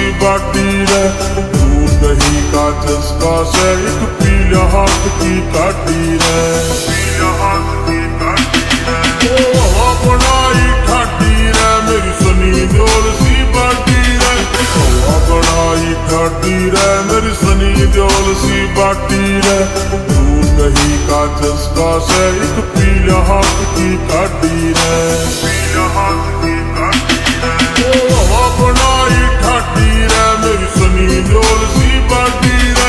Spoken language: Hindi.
बाटी रे, दूध दही का चस्का से एक पीला हाथ की काटी रे, पीला हाथ की काटी रे। ओ बनाई ठाटी रे मेरी सनी देओल सी बाटी रे, ओ बनाई ठाटी रे मेरी सनी देओल सी बाटी रे, दूध दही का चस्का से एक पीला हाथ की काटी रे, पीला हाथ की